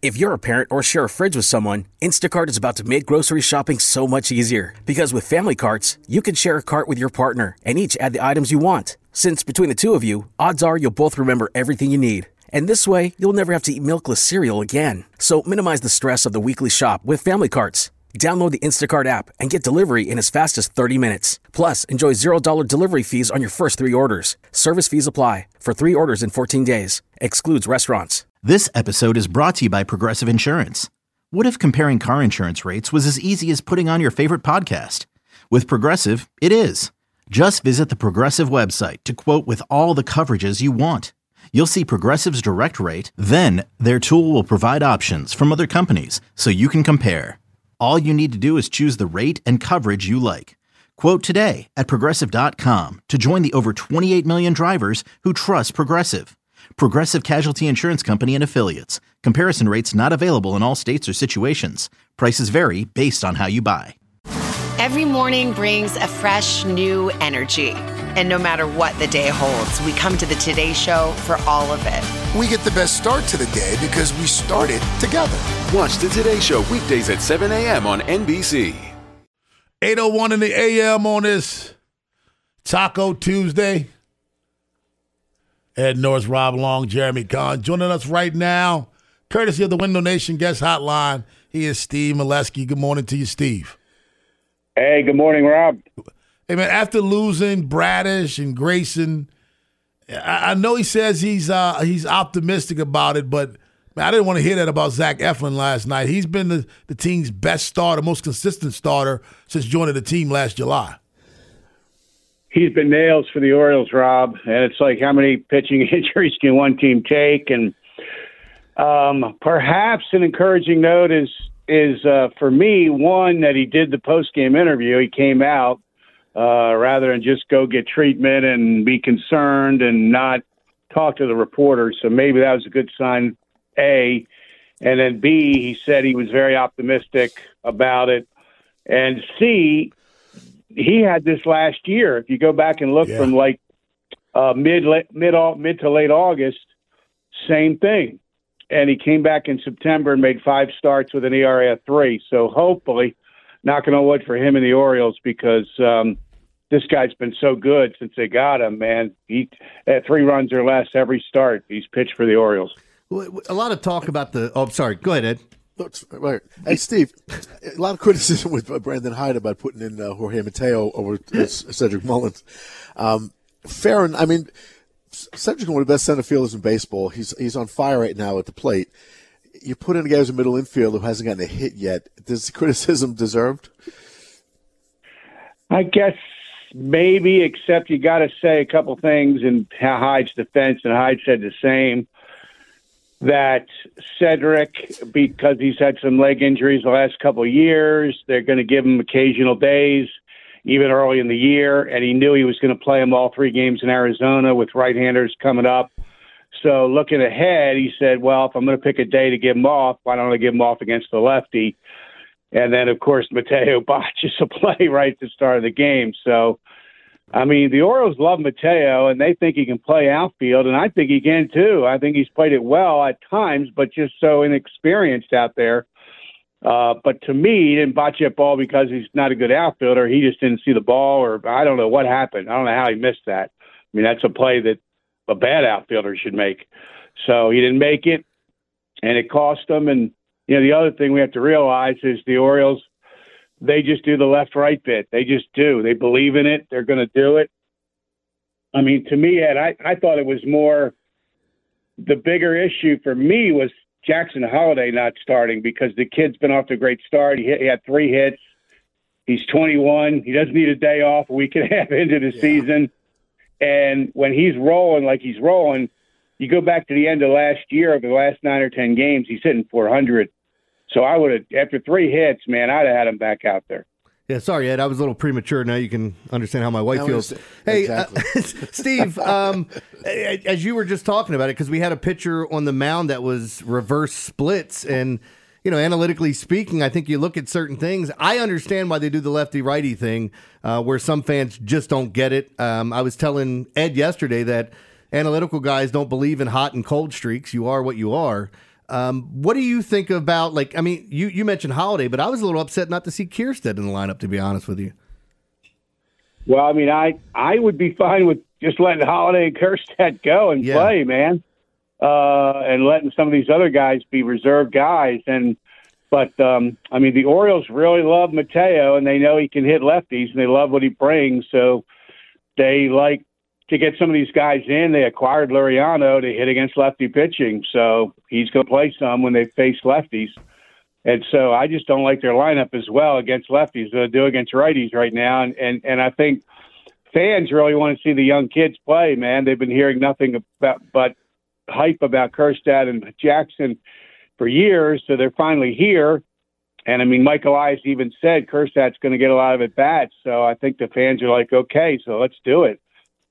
If you're a parent or share a fridge with someone, Instacart is about to make grocery shopping so much easier. Because with family carts, you can share a cart with your partner and each add the items you want. Since between the two of you, odds are you'll both remember everything you need. And this way, you'll never have to eat milkless cereal again. So minimize the stress of the weekly shop with family carts. Download the Instacart app and get delivery in as fast as 30 minutes. Plus, enjoy $0 delivery fees on your first 3 orders. Service fees apply. For 3 orders in 14 days. Excludes restaurants. This episode is brought to you by Progressive Insurance. What if comparing car insurance rates was as easy as putting on your favorite podcast? With Progressive, it is. Just visit the Progressive website to quote with all the coverages you want. You'll see Progressive's direct rate, then their tool will provide options from other companies so you can compare. All you need to do is choose the rate and coverage you like. Quote today at Progressive.com to join the over 28 million drivers who trust Progressive. Progressive Casualty Insurance Company and Affiliates. Comparison rates not available in all states or situations. Prices vary based on how you buy. Every morning brings a fresh, new energy. And no matter what the day holds, we come to the Today Show for all of it. We get the best start to the day because we started together. Watch the Today Show weekdays at 7 a.m. on NBC. 8:01 in the a.m. on this Taco Tuesday. Ed Norris, Rob Long, Jeremy Kahn. Joining us right now, courtesy of the Window Nation Guest Hotline, he is Steve Melewski. Good morning to you, Steve. Hey, good morning, Rob. Hey, man, after losing Bradish and Grayson, I know he says he's optimistic about it, but man, I didn't want to hear that about Zach Eflin last night. He's been the team's best starter, most consistent starter since joining the team last July. He's been nails for the Orioles, Rob, and it's like how many pitching injuries can one team take? And perhaps an encouraging note is for me, one, that he did the post-game interview. He came out rather than just go get treatment and be concerned and not talk to the reporters. So maybe that was a good sign, A. And then B, he said he was very optimistic about it. And C, he had this last year. If you go back and look from like mid to late August, same thing. And he came back in September and made 5 starts with an ERA of 3. So hopefully, knocking on wood for him and the Orioles, because this guy's been so good since they got him, man. He at 3 runs or less every start he's pitched for the Orioles. A lot of talk about the – oh, sorry. Go ahead, Ed. Right. Hey, Steve, a lot of criticism with Brandon Hyde about putting in Jorge Mateo over Cedric Mullins. Fair, I mean, Cedric's one of the best center fielders in baseball. He's on fire right now at the plate. You put in a guy who's a middle infielder who hasn't gotten a hit yet. Is the criticism deserved? I guess maybe, except you got to say a couple things in Hyde's defense, and Hyde said the same. That Cedric, because he's had some leg injuries the last couple of years, they're going to give him occasional days, even early in the year, and he knew he was going to play him all 3 games in Arizona with right-handers coming up. So looking ahead, he said, well, if I'm going to pick a day to give him off, why don't I give him off against the lefty? And then, of course, Mateo botches a play right at the start of the game. So, I mean, the Orioles love Mateo, and they think he can play outfield, and I think he can too. I think he's played it well at times, but just so inexperienced out there. But to me, he didn't botch that ball because he's not a good outfielder. He just didn't see the ball, or I don't know what happened. I don't know how he missed that. I mean, that's a play that a bad outfielder should make. So he didn't make it, and it cost him. And, you know, the other thing we have to realize is the Orioles, they just do the left-right bit. They just do. They believe in it. They're going to do it. I mean, to me, Ed, I thought it was more the bigger issue for me was Jackson Holliday not starting, because the kid's been off to a great start. He had 3 hits. He's 21. He doesn't need a day off a week and a half into the season. And when he's rolling like he's rolling, you go back to the end of last year, over the last 9 or 10 games, he's hitting 400. So I would have, after 3 hits, man, I'd have had him back out there. Yeah, sorry, Ed. I was a little premature. Now you can understand how my wife feels. Hey, exactly. Steve, as you were just talking about it, because we had a pitcher on the mound that was reverse splits, and, you know, analytically speaking, I think you look at certain things. I understand why they do the lefty-righty thing, where some fans just don't get it. I was telling Ed yesterday that analytical guys don't believe in hot and cold streaks. You are what you are. What do you think about, like, I mean, you mentioned Holiday, but I was a little upset not to see Kierstead in the lineup, to be honest with you. Well, I mean, I would be fine with just letting Holiday and Kierstead go and play, man, and letting some of these other guys be reserve guys. But I mean, the Orioles really love Mateo, and they know he can hit lefties, and they love what he brings. So they like to get some of these guys in. They acquired Liriano to hit against lefty pitching, so he's going to play some when they face lefties. And so I just don't like their lineup as well against lefties as they do against righties right now. And I think fans really want to see the young kids play, man. They've been hearing nothing but hype about Kjerstad and Jackson for years, so they're finally here. And, I mean, Mike Elias even said Kjerstad's going to get a lot of at-bats, so I think the fans are like, okay, so let's do it.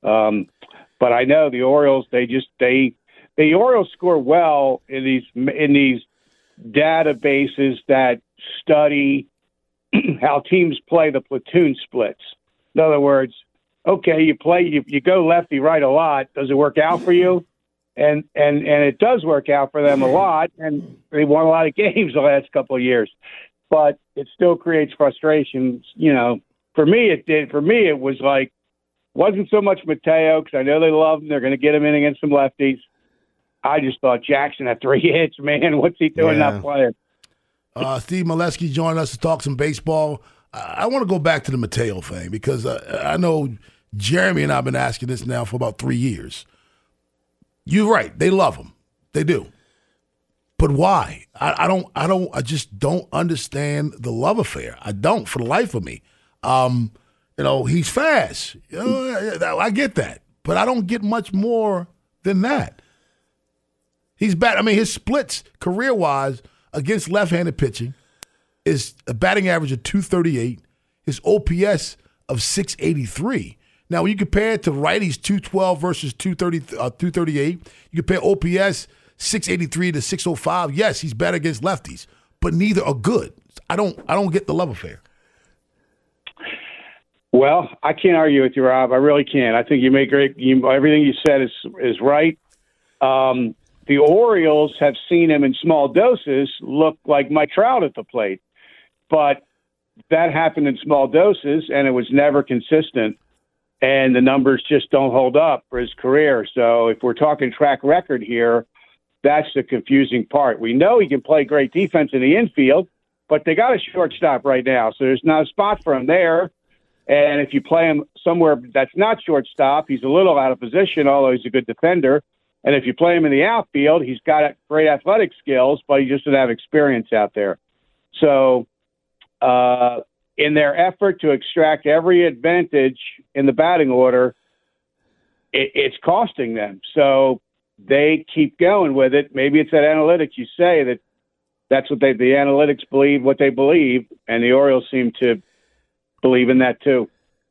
But I know the Orioles, the Orioles score well in these databases that study how teams play the platoon splits. In other words, okay, you go lefty right a lot. Does it work out for you? And it does work out for them a lot, and they won a lot of games the last couple of years. But it still creates frustration. You know, for me, it did. For me, it was like, wasn't so much Mateo, because I know they love him. They're going to get him in against some lefties. I just thought Jackson had 3 hits, man. What's he doing not playing? Steve Melewski joined us to talk some baseball. I want to go back to the Mateo thing, because I know Jeremy and I have been asking this now for about 3 years. You're right. They love him. They do. But why? I just don't understand the love affair. I don't, for the life of me. You know, he's fast. You know, I get that. But I don't get much more than that. He's bad. I mean, his splits career-wise against left-handed pitching is a batting average of .238, his OPS of .683. Now, when you compare it to righties, 212 versus 238, you compare OPS 683 to 605. Yes, he's better against lefties, but neither are good. I don't get the love affair. Well, I can't argue with you, Rob. I really can't. I think you make great. Everything you said is right. The Orioles have seen him in small doses look like Mike Trout at the plate, but that happened in small doses, and it was never consistent. And the numbers just don't hold up for his career. So if we're talking track record here, that's the confusing part. We know he can play great defense in the infield, but they got a shortstop right now, so there's not a spot for him there. And if you play him somewhere that's not shortstop, he's a little out of position, although he's a good defender. And if you play him in the outfield, he's got great athletic skills, but he just doesn't have experience out there. So in their effort to extract every advantage in the batting order, it's costing them. So they keep going with it. Maybe it's that analytics you say that's what the analytics believe, what they believe, and the Orioles seem to believe in that too.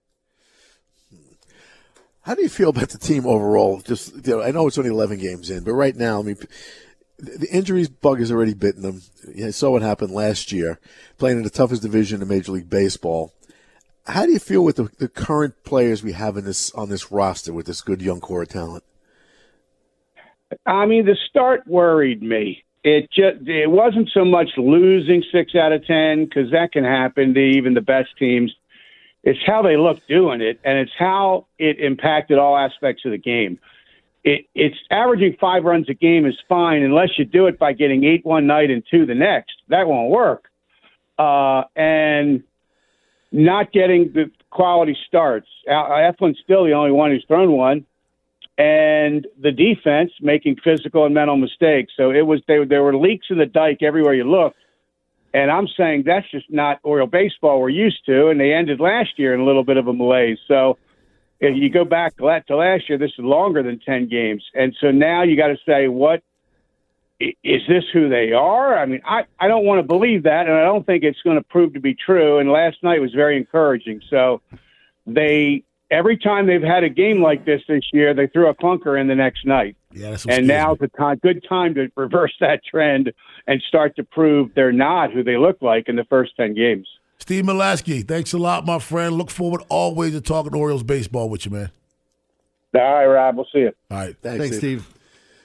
How do you feel about the team overall? Just, you know, I know it's only 11 games in, but right now, I mean, the injuries bug has already bitten them. You saw what happened last year, playing in the toughest division in Major League Baseball. How do you feel with the current players we have on this roster with this good young core of talent? I mean, the start worried me. It wasn't so much losing 6 out of 10, because that can happen to even the best teams. It's how they look doing it, and it's how it impacted all aspects of the game. It's averaging 5 runs a game is fine unless you do it by getting 8 one night and 2 the next. That won't work. And not getting the quality starts. Eflin's still the only one who's thrown one. And the defense making physical and mental mistakes. So there were leaks in the dike everywhere you looked. And I'm saying that's just not Oriole baseball we're used to, and they ended last year in a little bit of a malaise. So if you go back to last year, this is longer than 10 games. And so now you got to say, what is this who they are? I mean, I don't want to believe that, and I don't think it's going to prove to be true. And last night was very encouraging. So every time they've had a game like this year, they threw a clunker in the next night. Yeah, and now's the good time to reverse that trend and start to prove they're not who they look like in the first 10 games. Steve Melewski, thanks a lot, my friend. Look forward always to talking Orioles baseball with you, man. All right, Rob. We'll see you. All right. Thanks, Steve.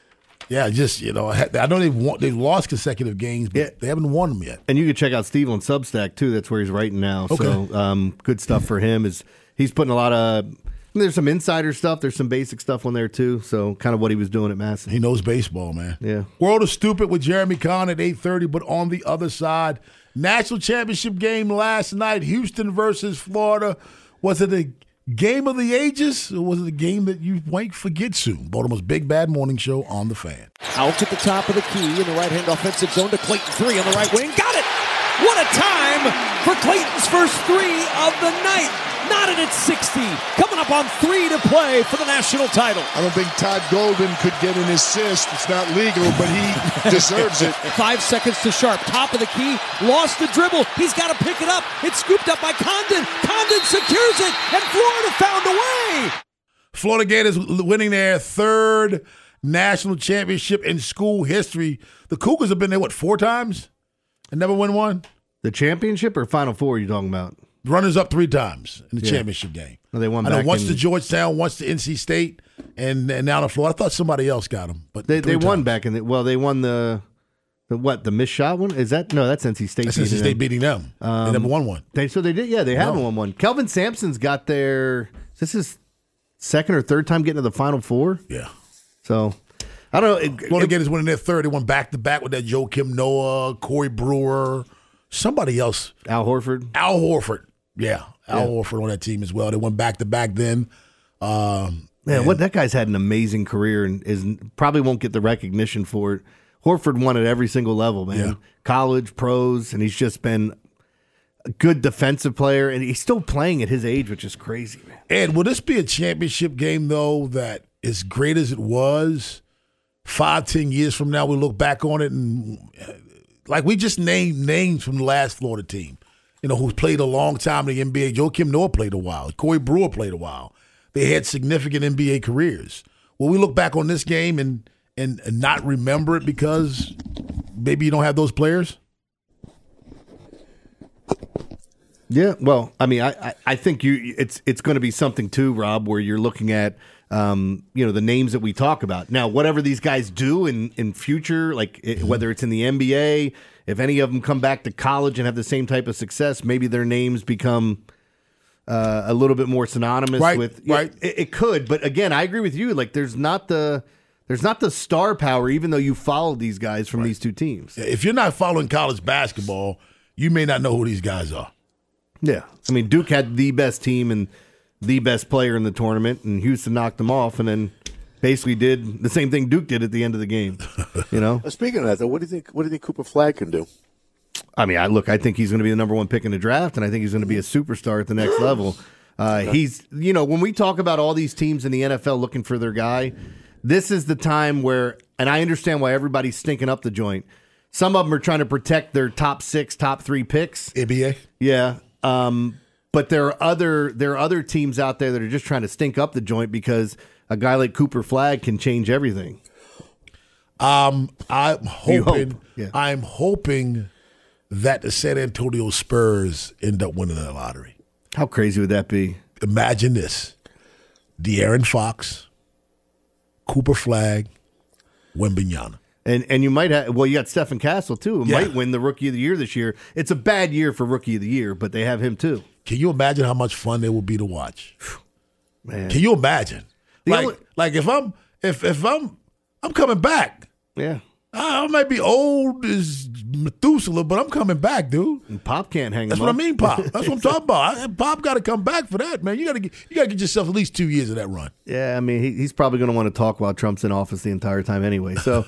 Yeah, just, I know they've lost consecutive games, but they haven't won them yet. And you can check out Steve on Substack, too. That's where he's writing now. Okay. So good stuff for him. He's putting a lot of – there's some insider stuff. There's some basic stuff on there, too. So kind of what he was doing at Madison. He knows baseball, man. Yeah. World of Stupid with Jeremy Kahn at 8:30, but on the other side, national championship game last night, Houston versus Florida. Was it a game of the ages, or was it a game that you might forget soon? Baltimore's Big Bad Morning Show on The Fan. Out at the top of the key in the right-hand offensive zone to Clayton. 3 on the right wing. Got it! What a time for Clayton's first 3 of the night. Knotted at 60. Coming up on 3 to play for the national title. I don't think Todd Golden could get an assist. It's not legal, but he deserves it. 5 seconds to Sharp. Top of the key. Lost the dribble. He's got to pick it up. It's scooped up by Condon. Condon secures it, and Florida found a way. Florida Gators winning their 3rd national championship in school history. The Cougars have been there, 4 times? And never won one? The championship or Final Four you talking about? Runners up 3 times in the championship game. Well, they won I know back once in, to Georgetown, once to NC State, and now to Florida. I thought somebody else got them, but they won back in they won the missed shot one? Is that no? That's NC State. That's NC State beating them. They never won one. They did. Yeah, they haven't won one. Kelvin Sampson's got this is 2nd or 3rd time getting to the Final Four. Yeah. So I don't know. Florida Gators winning their 3rd. They went back to back with that Joakim Noah, Corey Brewer, somebody else. Al Horford. Yeah. Al Horford on that team as well. They went back to back then. That guy's had an amazing career and probably won't get the recognition for it. Horford won at every single level, man. Yeah. College, pros, and he's just been a good defensive player, and he's still playing at his age, which is crazy, man. Ed, will this be a championship game, though, that as great as it was, 5-10 years from now, we look back on it and like we just named names from the last Florida team, who's played a long time in the NBA. Joakim Noah played a while. Corey Brewer played a while. They had significant NBA careers. Will we look back on this game and not remember it because maybe you don't have those players? Yeah, well, I mean, I think it's going to be something too, Rob, where you're looking at the names that we talk about. Now, whatever these guys do in future, whether it's in the NBA, if any of them come back to college and have the same type of success, maybe their names become a little bit more synonymous with. Right. It could, but again, I agree with you. Like, there's not the star power, even though you follow these guys from these two teams. If you're not following college basketball, you may not know who these guys are. Yeah. I mean, Duke had the best team and the best player in the tournament, and Houston knocked them off, and then basically did the same thing Duke did at the end of the game. Speaking of that, though, what do you think Cooper Flagg can do? I mean, I think he's going to be the number 1 pick in the draft, and I think he's going to be a superstar at the next level. He's, when we talk about all these teams in the NFL looking for their guy, this is the time where, and I understand why everybody's stinking up the joint. Some of them are trying to protect their top 6, top 3 picks. NBA? Yeah. But there are other teams out there that are just trying to stink up the joint because a guy like Cooper Flagg can change everything. I'm hoping that the San Antonio Spurs end up winning the lottery. How crazy would that be? Imagine this: De'Aaron Fox, Cooper Flagg, Wembanyama. And you might have, you got Stephen Castle, too, who might win the Rookie of the Year this year. It's a bad year for Rookie of the Year, but they have him, too. Can you imagine how much fun it will be to watch? Man. Can you imagine? If I'm coming back. Yeah. I might be old as Methuselah, but I'm coming back, dude. And Pop can't hang That's him what up. I mean, Pop. That's what I'm talking about. Pop got to come back for that, man. You got to get yourself at least 2 years of that run. Yeah, I mean, he's probably going to want to talk while Trump's in office the entire time anyway. So,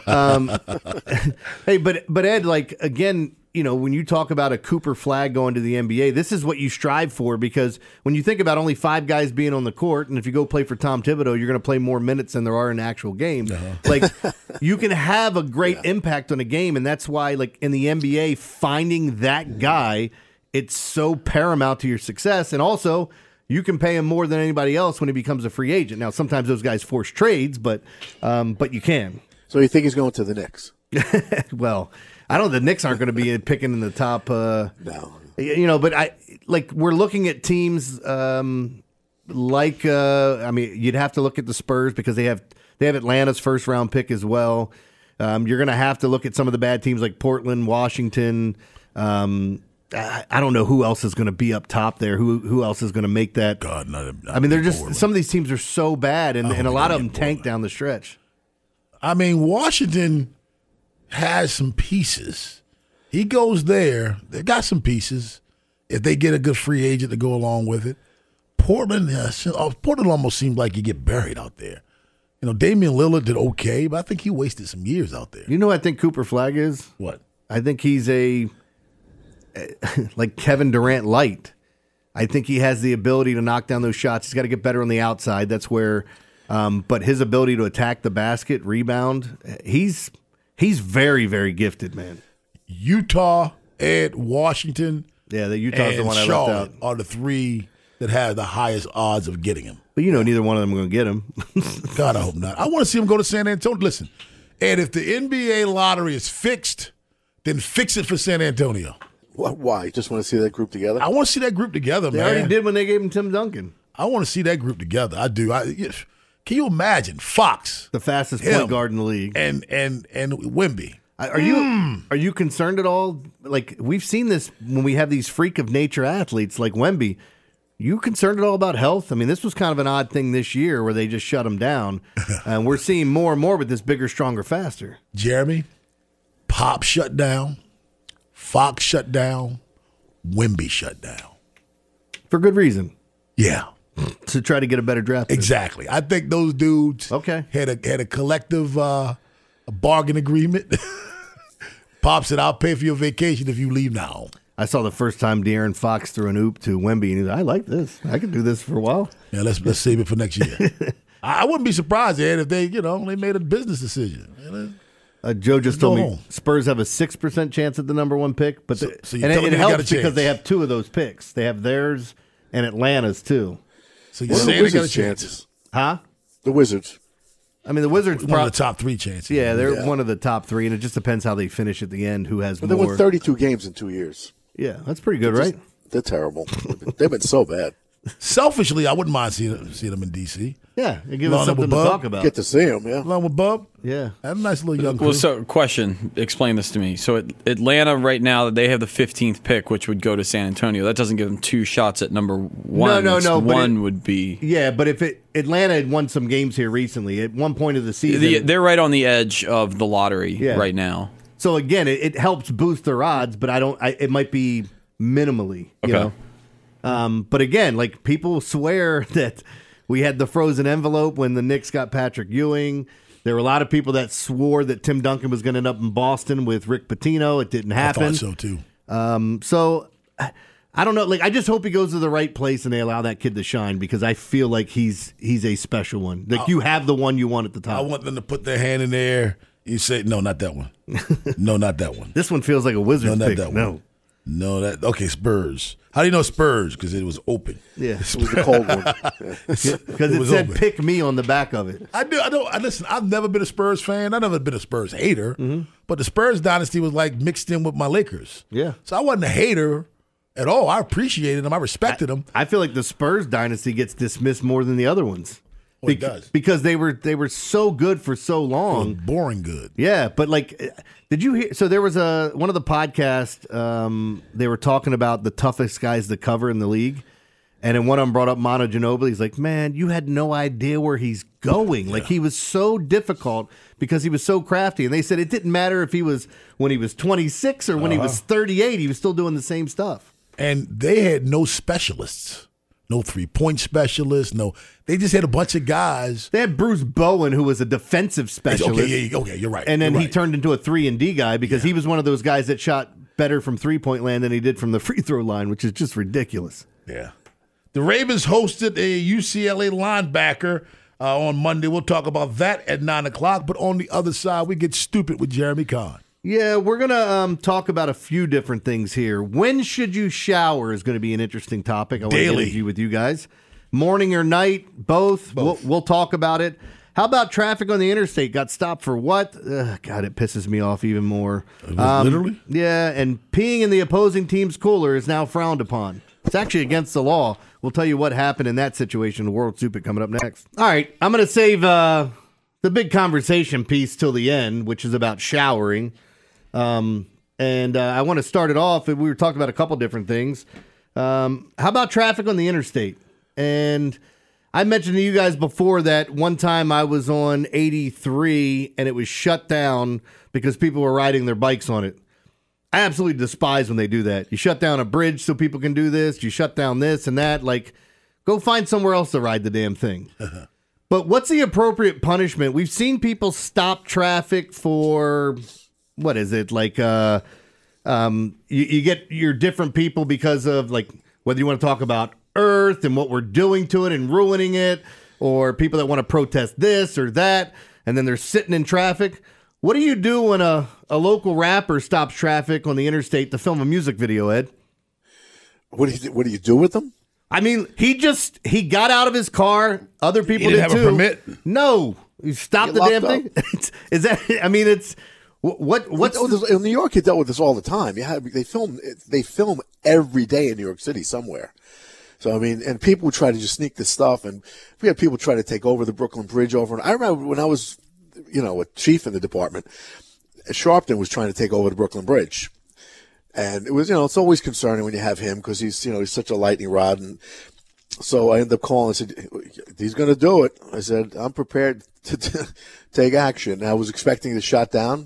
hey, but Ed, again, when you talk about a Cooper Flagg going to the NBA, this is what you strive for, because when you think about only 5 guys being on the court, and if you go play for Tom Thibodeau, you're going to play more minutes than there are in the actual game. You can have a great impact on a game, and that's why, in the NBA, finding that guy, it's so paramount to your success. And also, you can pay him more than anybody else when he becomes a free agent. Now, sometimes those guys force trades, but you can. So you think he's going to the Knicks? Well, I don't know. The Knicks aren't going to be picking in the top. No. But we're looking at teams you'd have to look at the Spurs because they have They have Atlanta's first-round pick as well. You're going to have to look at some of the bad teams like Portland, Washington. I don't know who else is going to be up top there. Who else is going to make that? God, they're just some of these teams are so bad, and a lot of them tank down the stretch. I mean, Washington has some pieces. He goes there. They got some pieces. If they get a good free agent to go along with it, Portland almost seems like you get buried out there. Damian Lillard did okay, but I think he wasted some years out there. You know what I think Cooper Flagg is? What? I think he's like Kevin Durant light. I think he has the ability to knock down those shots. He's got to get better on the outside. That's where, but his ability to attack the basket, rebound, he's very, very gifted, man. Utah, Washington, the Utah's the one I left out. Are the three that have the highest odds of getting him. But neither one of them are going to get him. God, I hope not. I want to see him go to San Antonio. Listen, and if the NBA lottery is fixed, then fix it for San Antonio. Why? Just want to see that group together? I want to see that group together, man. They already did when they gave him Tim Duncan. I want to see that group together. I do. Can you imagine Fox, the fastest point guard in the league, and Wemby? Are you concerned at all? Like, we've seen this when we have these freak of nature athletes like Wemby. You concerned at all about health? I mean, this was kind of an odd thing this year where they just shut him down. And we're seeing more and more with this bigger, stronger, faster. Jeremy, Pop shut down. Fox shut down. Wemby shut down. For good reason. Yeah. To try to get a better draft. Exactly. I think those dudes had a collective bargain agreement. Pop said, I'll pay for your vacation if you leave now. I saw the first time De'Aaron Fox threw an oop to Wemby, and he was like, I like this. I could do this for a while. Yeah, let's save it for next year. I wouldn't be surprised, Ed, if they made a business decision. Joe just told me Spurs have a 6% chance at the number one pick, but it helps because they have two of those picks. They have theirs and Atlanta's too. So you're saying they got a chance? Huh? The Wizards. I mean, the Wizards one of the top three chances. Yeah, they're one of the top three, and it just depends how they finish at the end. Who has more? They won 32 games in 2 years. Yeah, that's pretty good, right? They're terrible. They've been so bad. Selfishly, I wouldn't mind seeing them in D.C. Yeah, it gives us something to talk about. Get to see them, yeah. Along with Bub. Yeah. Have a nice little young crew. Well, so question, explain this to me. So Atlanta right now, they have the 15th pick, which would go to San Antonio. That doesn't give them two shots at number one. No. One would be. Yeah, but if Atlanta had won some games here recently, at one point of the season. They're right on the edge of the lottery right now. So again, it helps boost their odds, but it might be minimally. You know? But again, like, people swear that we had the frozen envelope when the Knicks got Patrick Ewing. There were a lot of people that swore that Tim Duncan was going to end up in Boston with Rick Pitino. It didn't happen. I thought so too. So I don't know. Like, I just hope he goes to the right place and they allow that kid to shine, because I feel like he's a special one. Like, you have the one you want at the top. I want them to put their hand in there. You say, no, not that one. No, not that one. This one feels like a Wizards pick. That one. No, okay, Spurs. How do you know Spurs? Because it was open. Yeah, it was the cold one. Because it said open. Pick me on the back of it. I listen, I've never been a Spurs fan. I've never been a Spurs hater. Mm-hmm. But the Spurs dynasty was like mixed in with my Lakers. Yeah. So I wasn't a hater at all. I appreciated them. I respected them. I feel like the Spurs dynasty gets dismissed more than the other ones. Well, it does. Because they were so good for so long. Boring good. Yeah, but like, did you hear? So there was one of the podcasts, they were talking about the toughest guys to cover in the league. And then one of them brought up Manu Ginobili. He's like, man, you had no idea where he's going. Yeah. Like, he was so difficult because he was so crafty. And they said it didn't matter if he was when he was 26 or when he was 38, he was still doing the same stuff. And they had no specialists. No three-point specialist. No, they just had a bunch of guys. They had Bruce Bowen, who was a defensive specialist. Okay, you're right. And then he turned into a 3-and-D guy because he was one of those guys that shot better from three-point land than he did from the free throw line, which is just ridiculous. Yeah. The Ravens hosted a UCLA linebacker on Monday. We'll talk about that at 9 o'clock. But on the other side, we get stupid with Jeremy Kahn. Yeah, we're going to talk about a few different things here. When should you shower is going to be an interesting topic. I want to get into with you guys. Morning or night, both. We'll talk about it. How about traffic on the interstate? Got stopped for what? God, it pisses me off even more. Literally? Yeah, and peeing in the opposing team's cooler is now frowned upon. It's actually against the law. We'll tell you what happened in that situation. The World Stupid coming up next. All right, I'm going to save the big conversation piece till the end, which is about showering. And I want to start it off. We were talking about a couple different things. How about traffic on the interstate? And I mentioned to you guys before that one time I was on 83 and it was shut down because people were riding their bikes on it. I absolutely despise when they do that. You shut down a bridge so people can do this. You shut down this and that. Like, go find somewhere else to ride the damn thing. But what's the appropriate punishment? We've seen people stop traffic for, what is it? Like, you get your different people because of, like, whether you want to talk about Earth and what we're doing to it and ruining it, or people that want to protest this or that, and then they're sitting in traffic. What do you do when a local rapper stops traffic on the interstate to film a music video, Ed? What do you do with them? I mean, he got out of his car. Other people did have too. A permit? No, he stopped the damn thing. Is that? I mean, it's what's in New York? You dealt with this all the time. They film every day in New York City somewhere. So I mean, and people would try to just sneak this stuff, and we had people try to take over the Brooklyn Bridge over. And I remember when I was, a chief in the department, Sharpton was trying to take over the Brooklyn Bridge. And it was, it's always concerning when you have him because he's such a lightning rod. And so I ended up calling and said, he's going to do it. I said, I'm prepared to take action. And I was expecting to shut down.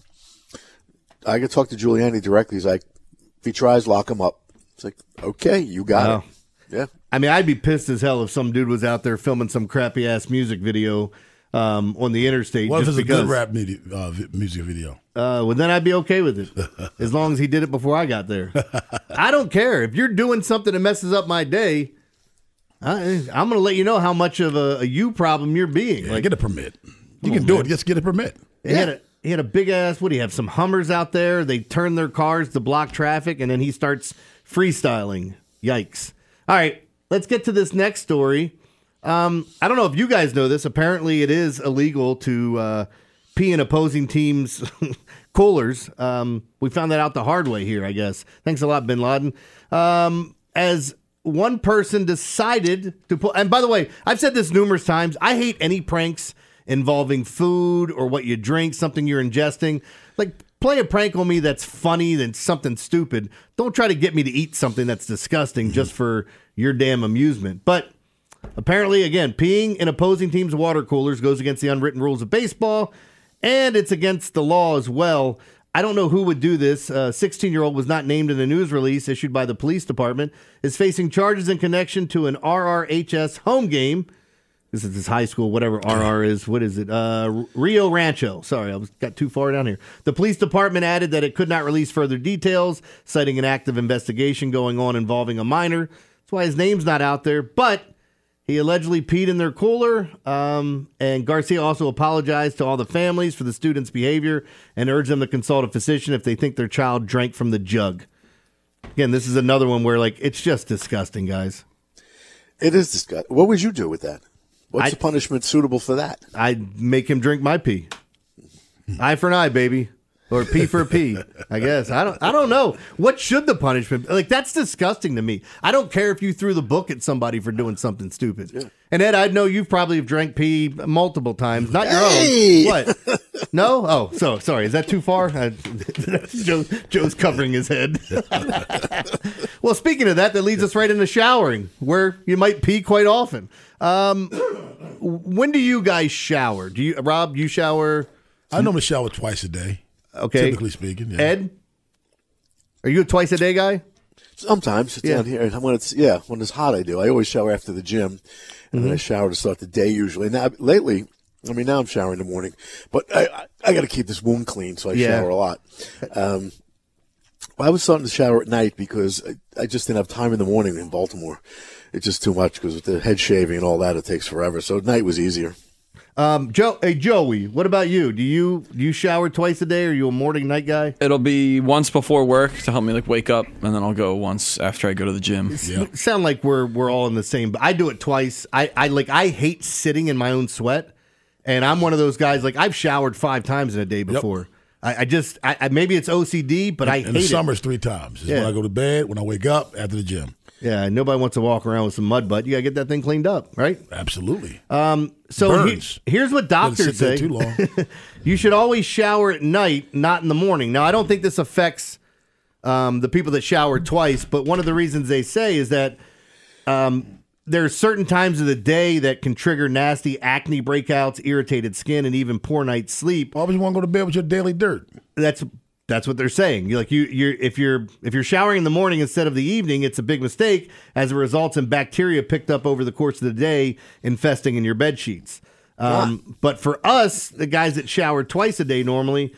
I could talk to Giuliani directly. He's like, if he tries, lock him up. It's like, okay, you got it. Yeah. I mean, I'd be pissed as hell if some dude was out there filming some crappy ass music video on the interstate. What if just it's because, a good rap music video? Well, then I'd be okay with it, as long as he did it before I got there. I don't care. If you're doing something that messes up my day, I'm going to let you know how much of a you problem you're being. Yeah, get a permit. You can do it. Just get a permit. He had a big ass, what do you have, some Hummers out there. They turn their cars to block traffic, and then he starts freestyling. Yikes. All right, let's get to this next story. I don't know if you guys know this. Apparently, it is illegal to pee in opposing teams' coolers. We found that out the hard way here, I guess. Thanks a lot, Bin Laden. As one person decided to put, and by the way, I've said this numerous times, I hate any pranks involving food or what you drink, something you're ingesting. Like, play a prank on me that's funny than something stupid. Don't try to get me to eat something that's disgusting just for your damn amusement. But apparently, again, peeing in opposing teams' water coolers goes against the unwritten rules of baseball, and it's against the law as well. I don't know who would do this. A 16-year-old was not named in a news release issued by the police department, is facing charges in connection to an RRHS home game. This is his high school, whatever RR is. What is it? Rio Rancho. Sorry, got too far down here. The police department added that it could not release further details, citing an active investigation going on involving a minor. That's why his name's not out there. But he allegedly peed in their cooler. And Garcia also apologized to all the families for the students' behavior and urged them to consult a physician if they think their child drank from the jug. Again, this is another one where, it's just disgusting, guys. It is disgusting. What would you do with that? What's the punishment suitable for that? I'd make him drink my pee. Eye for an eye, baby. Or pee for a pee, I guess. I don't know. What should the punishment be? That's disgusting to me. I don't care if you threw the book at somebody for doing something stupid. Yeah. And Ed, I know you've probably drank pee multiple times. Not your own. What? No? Oh, so sorry. Is that too far? Joe's covering his head. Well, speaking of that leads us right into showering, where you might pee quite often. When do you guys shower? Rob, you shower? I normally shower twice a day. Okay. Typically speaking. Yeah. Ed? Are you a twice a day guy? Sometimes. It's down here. When it's hot, I do. I always shower after the gym, and then I shower to start the day usually. Now, lately, now I'm showering in the morning, but I got to keep this wound clean, so I shower a lot. I was starting to shower at night because I just didn't have time in the morning in Baltimore. It's just too much because with the head shaving and all that, it takes forever. So at night was easier. Joey, what about you? Do you shower twice a day? Or are you a morning night guy? It'll be once before work to help me wake up, and then I'll go once after I go to the gym. Yep. Sound like we're all in the same, but I do it twice. I hate sitting in my own sweat, and I'm one of those guys. I've showered 5 times in a day before. Yep. I maybe it's OCD, but I hate it. In the summer's 3 times. It's when I go to bed, when I wake up, after the gym. Yeah, nobody wants to walk around with some mud butt. You got to get that thing cleaned up, right? Absolutely. So Burns. here's what doctors say. Too long. You should always shower at night, not in the morning. Now, I don't think this affects the people that shower twice, but one of the reasons they say is that there are certain times of the day that can trigger nasty acne breakouts, irritated skin, and even poor night's sleep. Why would you want to go to bed with your daily dirt? That's what they're saying. If you're showering in the morning instead of the evening, it's a big mistake, as it results in bacteria picked up over the course of the day, infesting in your bed sheets. But for us, the guys that shower twice a day normally,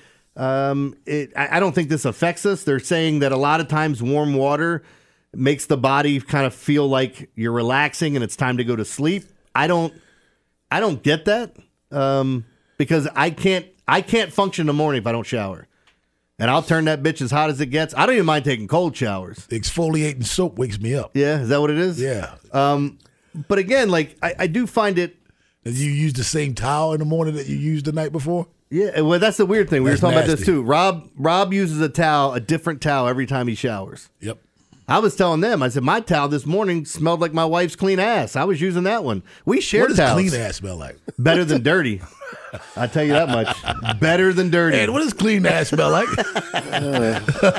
I don't think this affects us. They're saying that a lot of times warm water makes the body kind of feel like you're relaxing and it's time to go to sleep. I don't get that because I can't function in the morning if I don't shower. And I'll turn that bitch as hot as it gets. I don't even mind taking cold showers. Exfoliating soap wakes me up. Yeah, is that what it is? Yeah. But again, like I do find it. Did you use the same towel in the morning that you used the night before? Yeah, well, that's the weird thing. We That's were talking about this nasty. too. Rob uses a different towel every time he showers. Yep. I was telling them, I said, my towel this morning smelled like my wife's clean ass. I was using that one. We share What does towels. clean ass smell like? Better than dirty. I tell you that much. Better than dirty. Man, what does clean ass smell like? I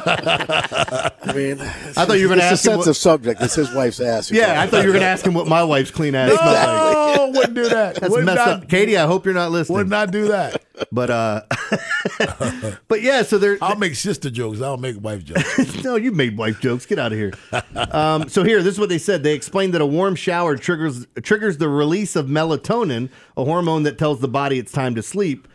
mean, I thought you were going to ask It's a him. sensitive subject. It's his wife's ass. Yeah, I thought you were going to ask him what my wife's clean ass smelled like. No, wouldn't do that. That's Would messed not, up. Katie, I hope you're not listening. Would not do that. But but yeah, so there. I'll make sister jokes. I'll make wife jokes. No, you made wife jokes. Get out of here. So here, this is what they said. They explained that a warm shower triggers the release of melatonin, a hormone that tells the body it's time to sleep.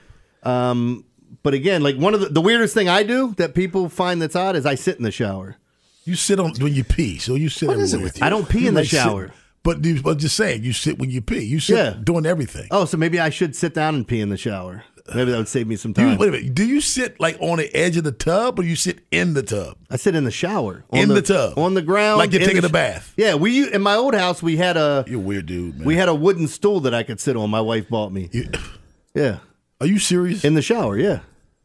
But again, like one of the weirdest thing I do that people find that's odd is I sit in the shower. You sit on when you pee, so you sit everywhere. is it with you? I don't pee in the like sit- shower. But just saying, you sit when you pee. You sit doing everything. Oh, so maybe I should sit down and pee in the shower. Maybe that would save me some time. Wait a minute. Do you sit like on the edge of the tub, or you sit in the tub? I sit in the shower. In the tub. On the ground. Like you're in taking the a bath. Yeah, in my old house, we had a... You're a weird dude, man. We had a wooden stool that I could sit on. My wife bought me. Yeah. Are you serious? In the shower, yeah.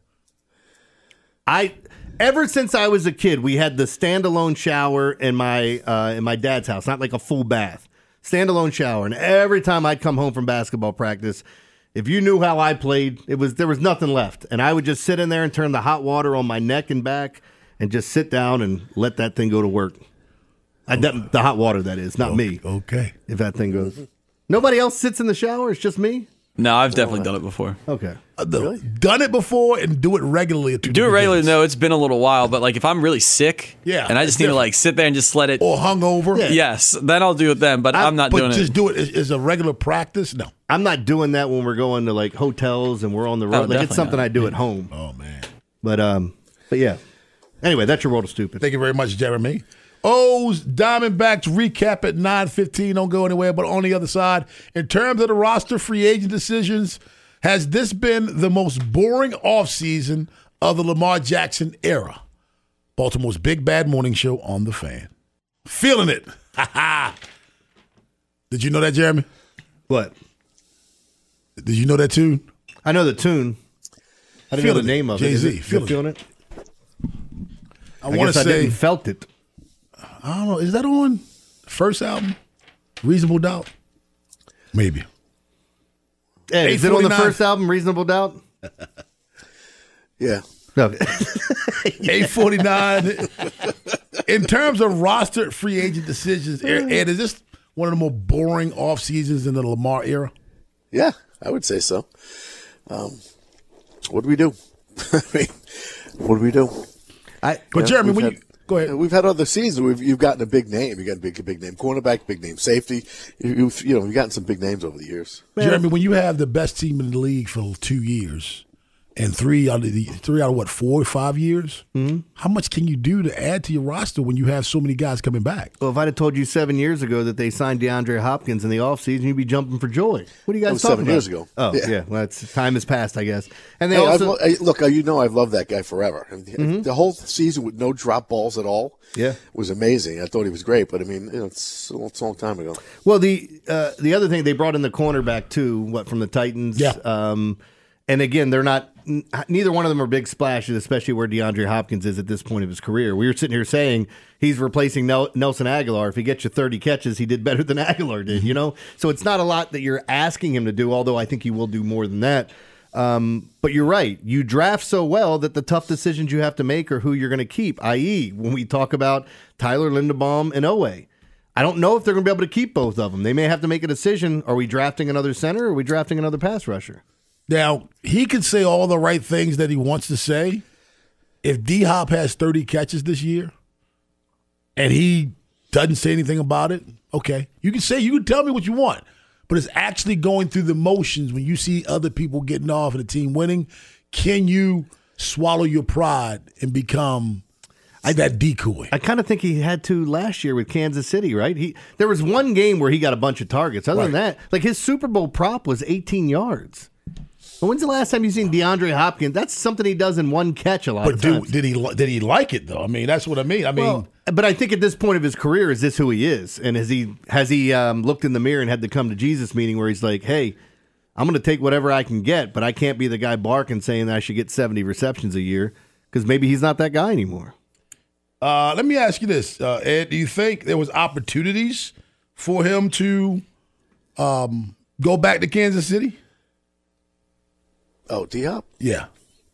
Ever since I was a kid, we had the standalone shower in my dad's house, not like a full bath. Standalone shower. And every time I'd come home from basketball practice, if you knew how I played, there was nothing left. And I would just sit in there and turn the hot water on my neck and back and just sit down and let that thing go to work. The hot water, that is, not me. Okay. If that thing goes. Nobody else sits in the shower? It's just me? No, I've definitely done it before. Okay. Really? Done it before and do it regularly. Do it regularly? No, it's been a little while. But like if I'm really sick, and I just need to like sit there and just let it, or hungover, yes, then I'll do it then. But I'm not doing it. Just do it as a regular practice. No, I'm not doing that when we're going to like hotels and we're on the road. Like it's something I do at home. Oh man. But yeah. Anyway, that's your world of stupid. Thank you very much, Jeremy. O's Diamondbacks recap at 9:15. Don't go anywhere. But on the other side, in terms of the roster free agent decisions, has this been the most boring offseason of the Lamar Jackson era? Baltimore's Big Bad Morning Show on The Fan. Feeling it. Did you know that, Jeremy? What? Did you know that tune? I know the tune. I didn't know the name of it. Jay-Z. Feeling it? I want to I say didn't felt it. I don't know. Is that on the first album? Reasonable Doubt? Maybe. Hey, is it on the first album, Reasonable Doubt? Yeah. Okay. 849. In terms of roster free agent decisions, Ed, is this one of the more boring off seasons in the Lamar era? Yeah, I would say so. What do we do? I mean, what do we do? But Jeremy, go ahead. We've had other seasons. You've gotten a big name. You got a big name cornerback, big name safety. You've gotten some big names over the years. Jeremy, when you have the best team in the league for 2 years and three out of what, 4 or 5 years, how much can you do to add to your roster when you have so many guys coming back? Well, if I'd have told you 7 years ago that they signed DeAndre Hopkins in the offseason, you'd be jumping for joy. What are you guys talking 7 about? years ago. Oh, yeah. Well, time has passed, I guess. And they Hey, also look, I've loved that guy forever. The whole season with no drop balls at all. Yeah, was amazing. I thought he was great, but I mean, it's a long time ago. Well, the other thing, they brought in the cornerback too, from the Titans. Yeah. And again, they're not. Neither one of them are big splashes, especially where DeAndre Hopkins is at this point of his career. We were sitting here saying he's replacing Nelson Aguilar. If he gets you 30 catches, he did better than Aguilar did. So it's not a lot that you're asking him to do. Although I think he will do more than that. But you're right. You draft so well that the tough decisions you have to make are who you're going to keep, i.e., when we talk about Tyler Linderbaum and Owe. I don't know if they're going to be able to keep both of them. They may have to make a decision. Are we drafting another center or are we drafting another pass rusher? Now, he can say all the right things that he wants to say. If D-Hop has 30 catches this year and he doesn't say anything about it, okay. You can tell me what you want. But it's actually going through the motions when you see other people getting off and the team winning. Can you swallow your pride and become that decoy? I kind of think he had to last year with Kansas City, right? There was one game where he got a bunch of targets. Other than that, like his Super Bowl prop was 18 yards. When's the last time you've seen DeAndre Hopkins? That's something he does in one catch a lot of times. Did he like it, though? I mean, that's what I mean. But I think at this point of his career, is this who he is? And has he looked in the mirror and had the come to Jesus meeting where he's like, hey, I'm going to take whatever I can get, but I can't be the guy barking saying that I should get 70 receptions a year because maybe he's not that guy anymore. Let me ask you this, Ed. Do you think there was opportunities for him to go back to Kansas City? Oh, D-Hop? Yeah.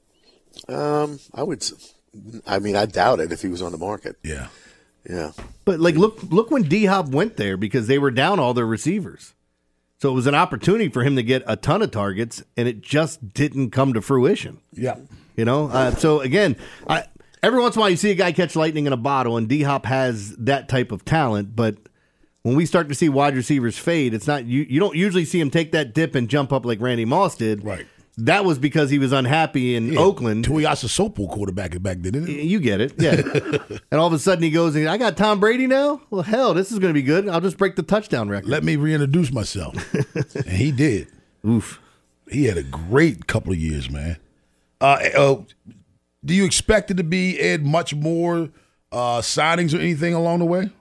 I doubt it if he was on the market. Yeah. Yeah. But look when D-Hop went there because they were down all their receivers. So it was an opportunity for him to get a ton of targets, and it just didn't come to fruition. Yeah. So again, every once in a while you see a guy catch lightning in a bottle, and D-Hop has that type of talent, but when we start to see wide receivers fade, it's not you don't usually see him take that dip and jump up like Randy Moss did. Right. That was because he was unhappy in Oakland. Tuiasa Sopo quarterback back then, didn't it? You get it, yeah. And all of a sudden he goes, I got Tom Brady now? Well, hell, this is going to be good. I'll just break the touchdown record. Let me reintroduce myself. And he did. Oof. He had a great couple of years, man. Do you expect it to be, Ed, much more signings or anything along the way?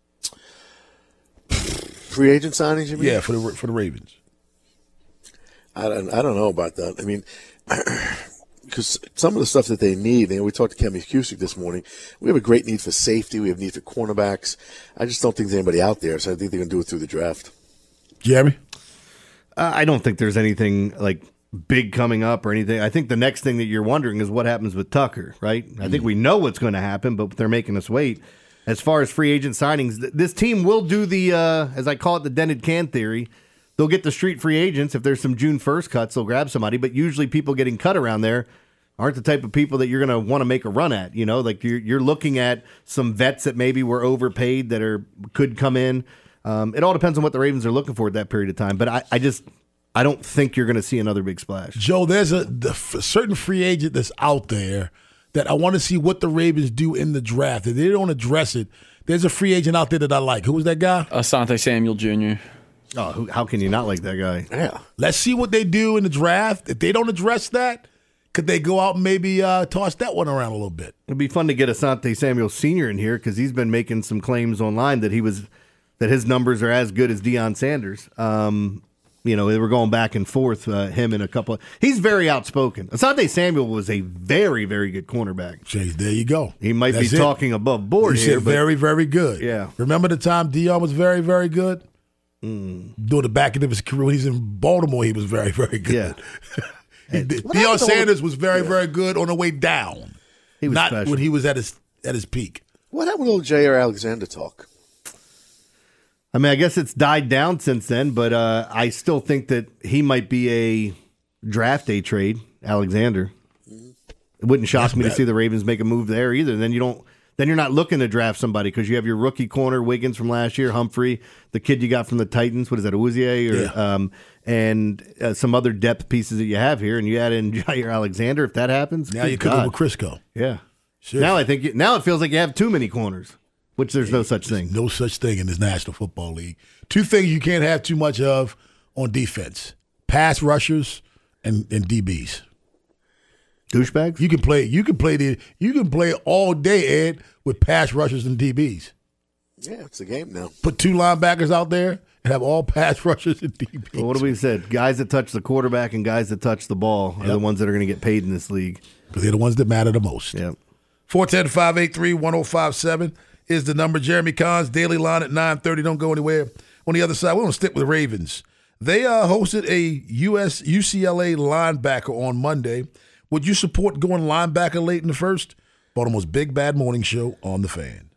Free agent signings, you mean? Yeah, for the Ravens. I don't know about that. I mean, because some of the stuff that they need, we talked to Kemi Cusick this morning, we have a great need for safety. We have need for cornerbacks. I just don't think there's anybody out there, so I think they're going to do it through the draft. Jeremy? I don't think there's anything like big coming up or anything. I think the next thing that you're wondering is what happens with Tucker, right? I think we know what's going to happen, but they're making us wait. As far as free agent signings, this team will do the, as I call it, the dented can theory. They'll get the street free agents. If there's some June 1st cuts, they'll grab somebody. But usually people getting cut around there aren't the type of people that you're going to want to make a run at. Like you're looking at some vets that maybe were overpaid that could come in. It all depends on what the Ravens are looking for at that period of time. But I don't think you're going to see another big splash. Joe, there's a certain free agent that's out there that I want to see what the Ravens do in the draft. If they don't address it, there's a free agent out there that I like. Who was that guy? Asante Samuel Jr. Oh, how can you not like that guy? Yeah. Let's see what they do in the draft. If they don't address that, could they go out and maybe toss that one around a little bit? It'd be fun to get Asante Samuel Sr. in here because he's been making some claims online that his numbers are as good as Deion Sanders. They were going back and forth, him and a couple. He's very outspoken. Asante Samuel was a very, very good cornerback. Jeez, there you go. He might be talking above board you here. Said very, very good. Yeah. Remember the time Deion was very, very good? During the back end of his career, when he's in Baltimore, he was very, very good. Yeah. Deion Sanders was very, very good on the way down. He was not special. when he was at his peak. What happened to old J.R. Alexander talk? I mean, I guess it's died down since then, but I still think that he might be a draft day trade, Alexander. It wouldn't shock me to see the Ravens make a move there either. Then you're not looking to draft somebody because you have your rookie corner, Wiggins from last year, Humphrey, the kid you got from the Titans. What is that, Uzier? And some other depth pieces that you have here, and you add in Jair Alexander. If that happens, now you're cooking with Crisco. Yeah. Sure. Now it feels like you have too many corners, which there's no such thing. No such thing in this National Football League. Two things you can't have too much of on defense: pass rushers and DBs. Douchebags. You can play all day, Ed, with pass rushers and DBs. Yeah, it's a game now. Put two linebackers out there and have all pass rushers and DBs. Well, what do we said? Guys that touch the quarterback and guys that touch the ball are the ones that are going to get paid in this league. Because they're the ones that matter the most. Yep. 410-583-1057 is the number. Jeremy Kahn's Daily Line at 9:30. Don't go anywhere. On the other side, we're going to stick with the Ravens. They hosted a UCLA linebacker on Monday. Would you support going linebacker late in the first? Baltimore's Big Bad Morning Show on The Fan.